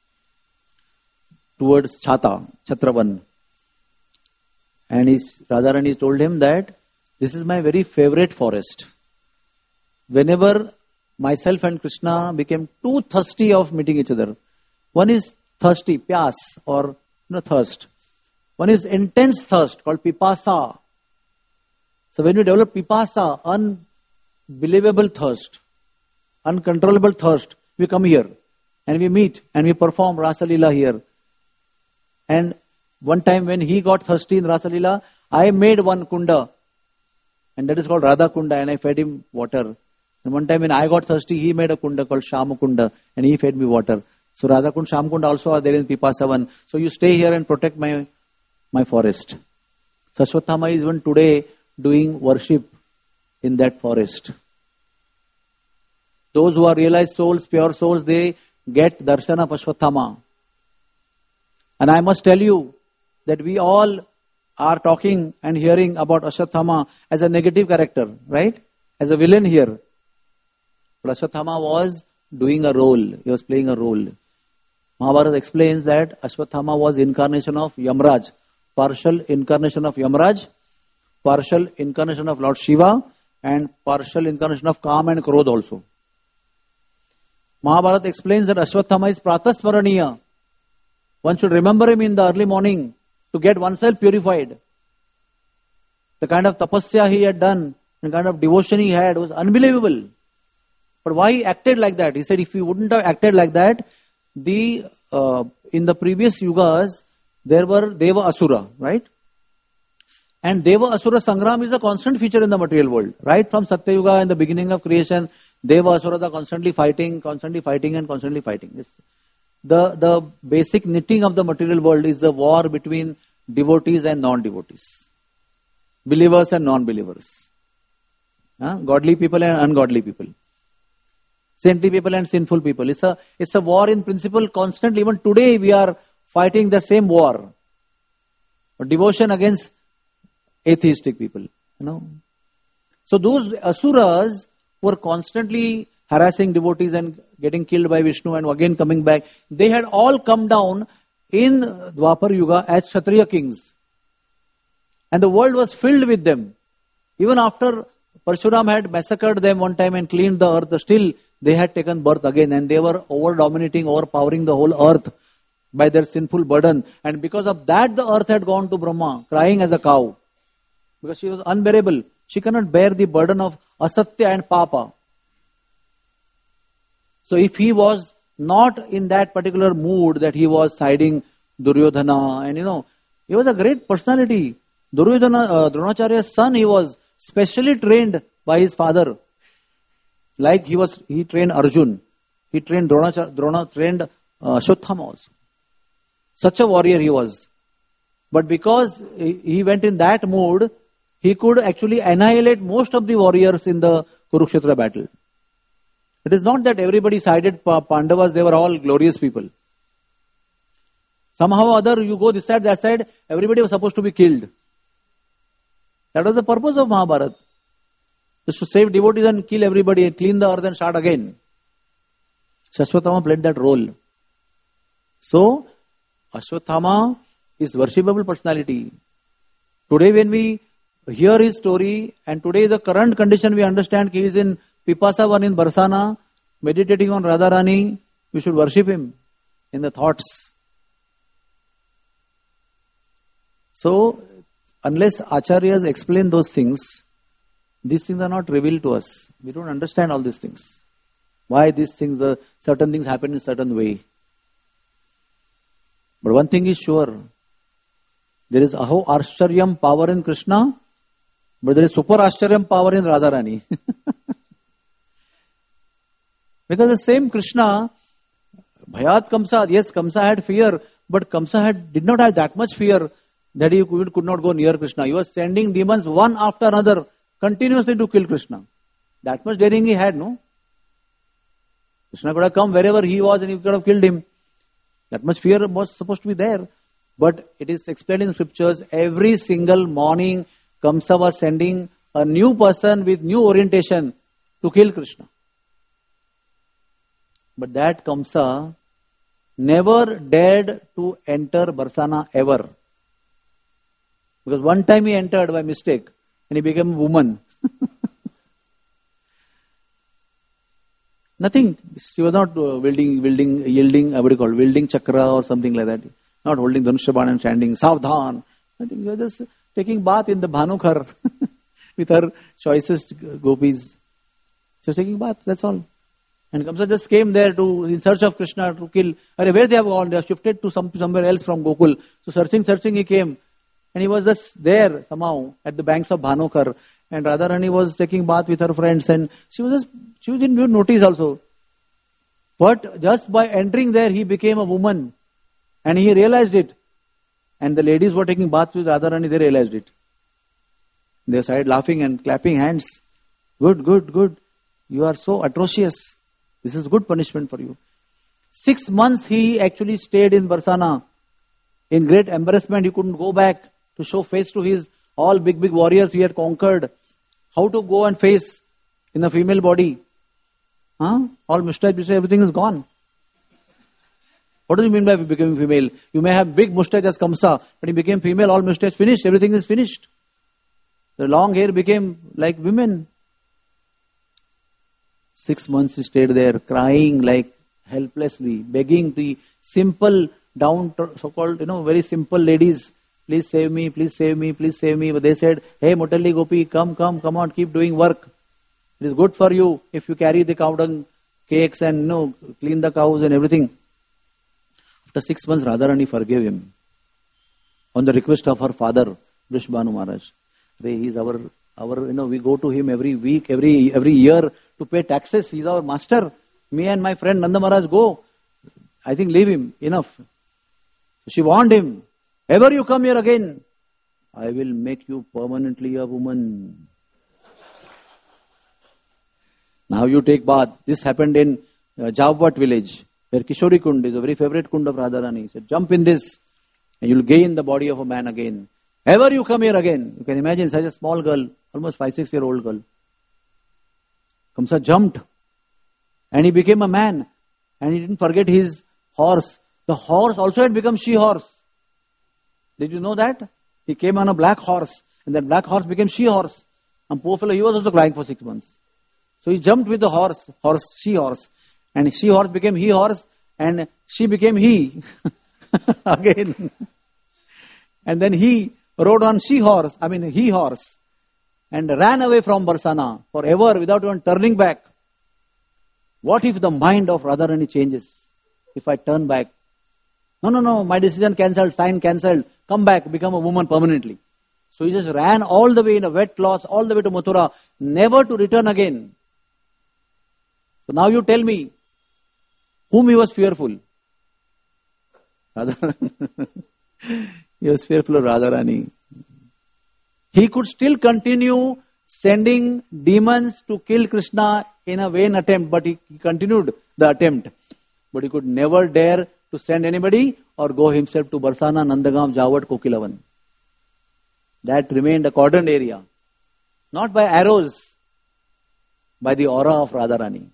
towards Chhatravan. And Radharani told him that this is my very favorite forest. Whenever myself and Krishna became too thirsty of meeting each other, one is thirsty, pyas, or thirst. One is intense thirst called pipasa. So when we develop pipasa, unbelievable thirst, uncontrollable thirst, we come here and we meet and we perform Rasa Leela here. And one time when he got thirsty in Rasa Leela, I made one kunda and that is called Radha Kunda and I fed him water. And one time when I got thirsty, he made a kunda called Shama Kunda and he fed me water. So Radha Kunda, Shama Kunda also are there in Pipasavan. So you stay here and protect my forest. So Ashwatthama is even today doing worship in that forest. Those who are realized souls, pure souls, they get darshan of Ashwatthama. And I must tell you that we all are talking and hearing about Ashwatthama as a negative character, right? As a villain here. But Ashwatthama was doing a role. He was playing a role. Mahabharata explains that Ashwatthama was incarnation of Yamraj. Partial incarnation of Yamraj, partial incarnation of Lord Shiva, and partial incarnation of Kama and Krodha also. Mahabharata explains that Ashwatthama is pratasmaraniya. One should remember him in the early morning to get oneself purified. The kind of tapasya he had done, the kind of devotion he had was unbelievable. But why he acted like that? He said if he wouldn't have acted like that, in the previous yugas, there were Deva Asura, right? And Deva Asura Sangram is a constant feature in the material world. Right from Satya Yuga in the beginning of creation, Deva Asuras are constantly fighting. Yes. The basic knitting of the material world is the war between devotees and non-devotees. Believers and non-believers. Godly people and ungodly people. Saintly people and sinful people. It's a war in principle constantly. Even today we are fighting the same war. Devotion against atheistic people. So those asuras were constantly harassing devotees and getting killed by Vishnu and again coming back. They had all come down in Dwapar Yuga as Kshatriya kings. And the world was filled with them. Even after Parshuram had massacred them one time and cleaned the earth, still they had taken birth again and they were over-dominating, overpowering the whole earth by their sinful burden. And because of that, the earth had gone to Brahma, crying as a cow. Because she was unbearable. She cannot bear the burden of asatya and papa. So if he was not in that particular mood that he was siding Duryodhana, and he was a great personality. Duryodhana, Dronacharya's son, he was specially trained by his father. Like he trained Arjun. He trained Drona trained Ashwatthama also. Such a warrior he was. But because he went in that mood, he could actually annihilate most of the warriors in the Kurukshetra battle. It is not that everybody sided Pandavas, they were all glorious people. Somehow or other, you go this side, that side, everybody was supposed to be killed. That was the purpose of Mahabharata. Just to save devotees and kill everybody, clean the earth and start again. Ashwatthama played that role. So, Ashwatthama is worshipable personality. Today when we hear his story, and today the current condition we understand he is in Pipasa Van in Barsana, meditating on Radharani, we should worship him in the thoughts. So, unless acharyas explain those things, these things are not revealed to us. We don't understand all these things. Why these things, certain things happen in a certain way. But one thing is sure, there is Aho Arscharyam power in Krishna, but there is Super Arscharyam power in Radharani. Because the same Krishna, Bhayat Kamsa, yes, Kamsa had fear, but Kamsa did not have that much fear that he could not go near Krishna. He was sending demons one after another continuously to kill Krishna. That much daring he had, no? Krishna could have come wherever he was and he could have killed him. That much fear was supposed to be there. But it is explained in scriptures, every single morning Kamsa was sending a new person with new orientation to kill Krishna. But that Kamsa never dared to enter Barsana ever. Because one time he entered by mistake and he became a woman. Nothing. She was not wielding chakra or something like that. Not holding Dhanushaban and chanting Savdhan. I think she was just taking bath in the Bhanukhar with her choicest gopis. She was taking bath, that's all. And Kamsa just came there in search of Krishna to kill. Where they have gone? They have shifted to somewhere else from Gokul. So searching he came. And he was just there somehow at the banks of Bhanukhar. And Radharani was taking bath with her friends. And she didn't notice also. But just by entering there, he became a woman. And he realized it. And the ladies were taking baths with Radharani, they realized it. They started laughing and clapping hands. Good. You are so atrocious. This is good punishment for you. 6 months he actually stayed in Barsana. In great embarrassment, he couldn't go back to show face to his all big warriors he had conquered. How to go and face in a female body? All mustache, everything is gone. What do you mean by becoming female? You may have big mustache as Kamsa, but he became female, all mustache finished, everything is finished. The long hair became like women. 6 months he stayed there, crying like helplessly, begging the simple, so-called, very simple ladies, please save me, please save me, please save me. But they said, hey, Motalli Gopi, come on, keep doing work. It is good for you if you carry the cow dung cakes and clean the cows and everything. After 6 months, Radharani forgave him on the request of her father, Vrishabhanu Maharaj. He's our, we go to him every week, every year to pay taxes. He's our master. Me and my friend Nanda Maharaj go. I think leave him, enough. She warned him, ever you come here again, I will make you permanently a woman. Now you take bath. This happened in Javvat village, where Kishori Kund is a very favorite kund of Radharani. He said, jump in this and you'll gain the body of a man again. Ever you come here again. You can imagine such a small girl, almost 5-6-year-old girl. Kamsa jumped and he became a man, and he didn't forget his horse. The horse also had become she-horse. Did you know that? He came on a black horse, and that black horse became she-horse. And poor fellow, he was also crying for 6 months. So he jumped with the she-horse. And she-horse became he-horse, and she became he. Again. And then he rode on he-horse, and ran away from Barsana forever without even turning back. What if the mind of Radharani changes? If I turn back? No, my decision cancelled, sign cancelled. Come back, become a woman permanently. So he just ran all the way in a wet cloth, all the way to Mathura, never to return again. So now you tell me, whom he was fearful? He was fearful of Radharani. He could still continue sending demons to kill Krishna in a vain attempt, but he continued the attempt. But he could never dare to send anybody or go himself to Barsana, Nandagam, Javvat, Kokilavan. That remained a cordoned area. Not by arrows, by the aura of Radharani.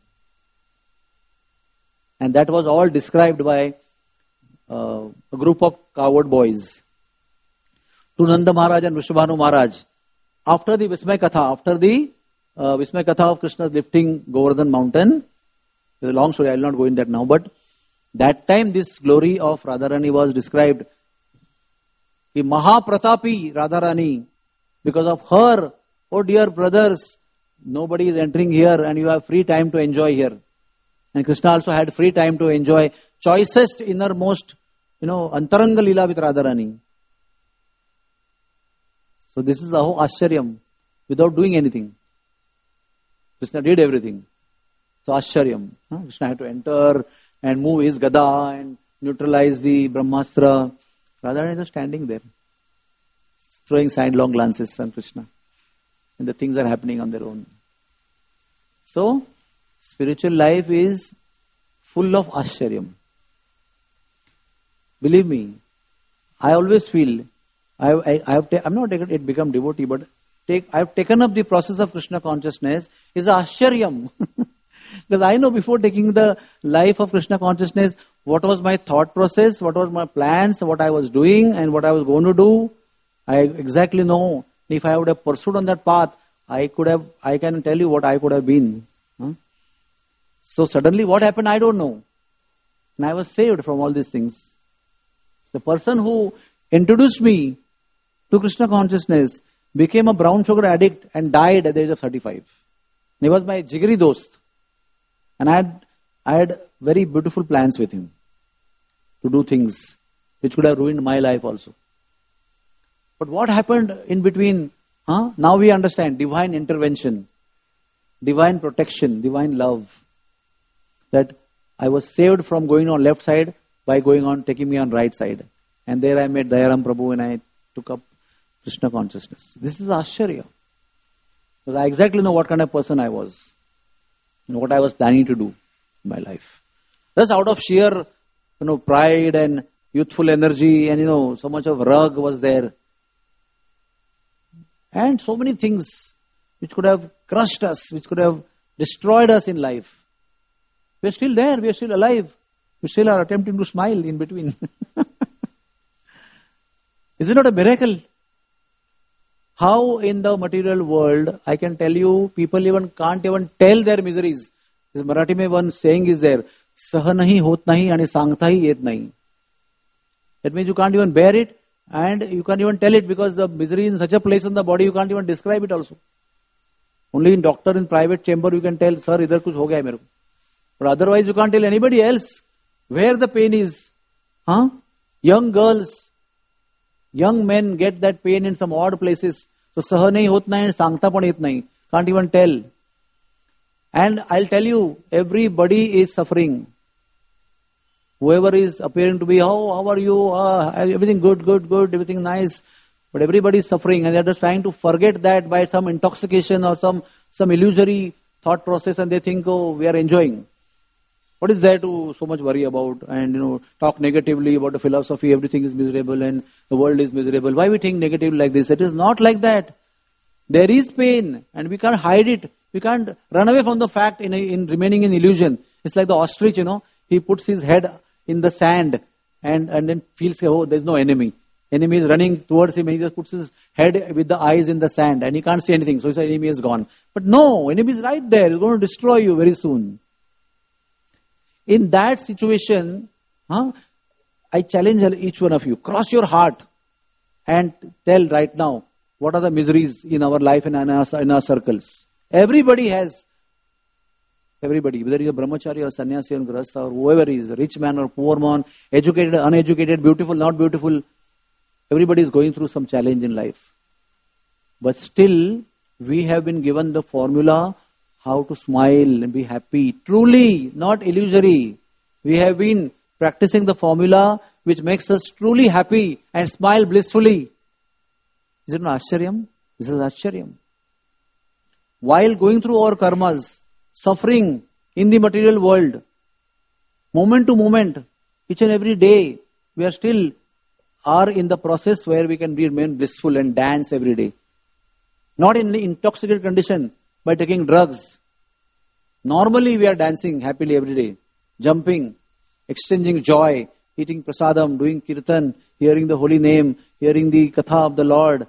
And that was all described by a group of coward boys to Nanda Maharaj and Vrishabhanu Maharaj. After the Vismay Katha of Krishna's lifting Govardhan mountain, there's a long story, I will not go in that now, but that time this glory of Radharani was described. The Mahapratapi Radharani, because of her, oh dear brothers, nobody is entering here and you have free time to enjoy here. And Krishna also had free time to enjoy choicest, innermost, Antaranga Lila with Radharani. So this is the whole Ascharyam, without doing anything. Krishna did everything. So Ascharyam. Krishna had to enter and move his Gada and neutralize the Brahmastra. Radharani was standing there, throwing sidelong glances on Krishna. And the things are happening on their own. So, spiritual life is full of Ascharyam. Believe me, I always feel, I'm not yet become devotee, but I have taken up the process of Krishna consciousness is Ascharyam. Because I know before taking the life of Krishna consciousness, what was my thought process, what was my plans, what I was doing and what I was going to do. I exactly know. If I would have pursued on that path, I can tell you what I could have been. So suddenly what happened, I don't know. And I was saved from all these things. The person who introduced me to Krishna consciousness became a brown sugar addict and died at the age of 35. He was my jigri dost. And I had very beautiful plans with him to do things which could have ruined my life also. But what happened in between? Now we understand divine intervention, divine protection, divine love. That I was saved from going on left side by taking me on right side. And there I met Dayaram Prabhu and I took up Krishna consciousness. This is Asharya. Because I exactly know what kind of person I was. And what I was planning to do in my life. Just out of sheer, pride and youthful energy and, so much of rag was there. And so many things which could have crushed us, which could have destroyed us in life. We are still there, we are still alive. We still are attempting to smile in between. Is it not a miracle? How in the material world, I can tell you, people can't even tell their miseries. Marathi में one saying is there, सहनही होत नाही आणि सांगताही येत नाही. That means you can't even bear it and you can't even tell it because the misery in such a place in the body you can't even describe it also. Only in doctor in private chamber you can tell, sir, idhar kuch ho gaya hai mere ko. But otherwise you can't tell anybody else where the pain is. Young girls, young men get that pain in some odd places. So सहनही होत नाही आणि सांगता पण येत नाही. Can't even tell. And I'll tell you, everybody is suffering. Whoever is appearing to be, how are you? Everything good, everything nice. But everybody is suffering and they're just trying to forget that by some intoxication or some illusory thought process, and they think, oh, we are enjoying. What is there to so much worry about and talk negatively about the philosophy, everything is miserable and the world is miserable. Why we think negatively like this? It is not like that. There is pain and we can't hide it. We can't run away from the fact in remaining in illusion. It's like the ostrich, he puts his head in the sand and then feels, oh, there's no enemy. Enemy is running towards him and he just puts his head with the eyes in the sand and he can't see anything. So his enemy is gone. But no, enemy is right there. He's going to destroy you very soon. In that situation, I challenge each one of you, cross your heart and tell right now, what are the miseries in our life and in our circles? Everybody, whether he's a brahmachari or sannyasi or grahastha or whoever he is, rich man or poor man, educated, uneducated, beautiful, not beautiful, everybody is going through some challenge in life. But still, we have been given the formula how to smile and be happy. Truly, not illusory. We have been practicing the formula which makes us truly happy and smile blissfully. Is it not Ascharyam? This is Ascharyam. While going through our karmas, suffering in the material world, moment to moment, each and every day, we are still in the process where we can remain blissful and dance every day. Not in the intoxicated condition by taking drugs. Normally we are dancing happily every day, jumping, exchanging joy, eating prasadam, doing kirtan, hearing the holy name, hearing the katha of the Lord,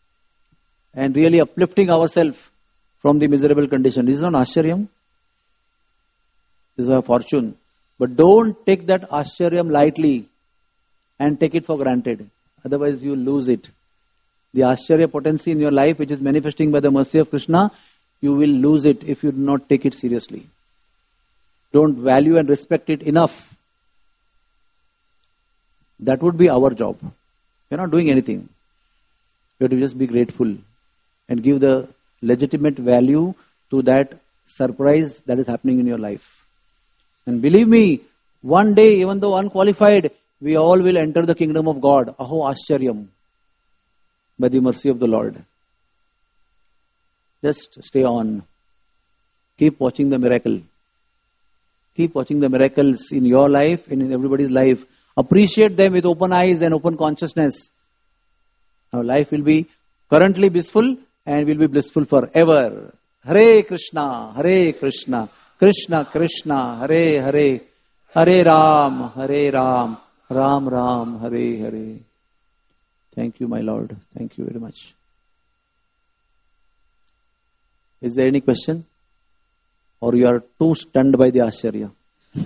and really uplifting ourselves from the miserable condition. This is not Ascharyam. This is a fortune. But don't take that Ascharyam lightly and take it for granted. Otherwise you lose it. The Ascharya potency in your life which is manifesting by the mercy of Krishna, you will lose it if you do not take it seriously. Don't value and respect it enough. That would be our job. We're not doing anything. We have to just be grateful and give the legitimate value to that surprise that is happening in your life. And believe me, one day, even though unqualified, we all will enter the kingdom of God. Aho Ascharyam. By the mercy of the Lord. Just stay on. Keep watching the miracle. Keep watching the miracles in your life and in everybody's life. Appreciate them with open eyes and open consciousness. Our life will be currently blissful and will be blissful forever. Hare Krishna, Krishna Krishna, Hare Hare, Hare Ram, Ram Ram, Hare Hare. Thank you, my Lord. Thank you very much. Is there any question? Or you are too stunned by the Ascharya? If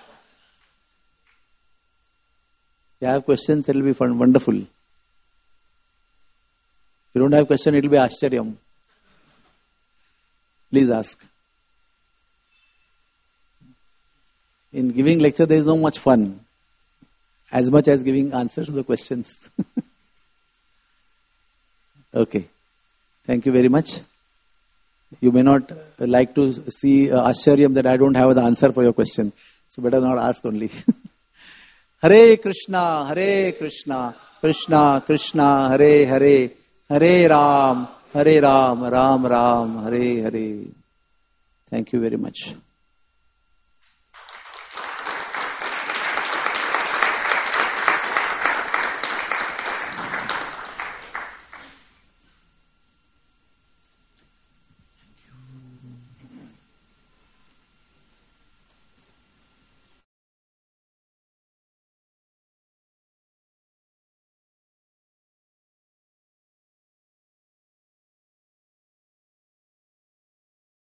you have questions, it will be fun, wonderful. If you don't have question, it will be Ascharyam. Please ask. In giving lecture, there is no much fun. As much as giving answers to the questions. Okay. Thank you very much. You may not like to see Ascharyam that I don't have the answer for your question. So better not ask only. Hare Krishna, Krishna Krishna, Hare Hare, Hare Ram, Ram Ram, Hare Hare. Thank you very much.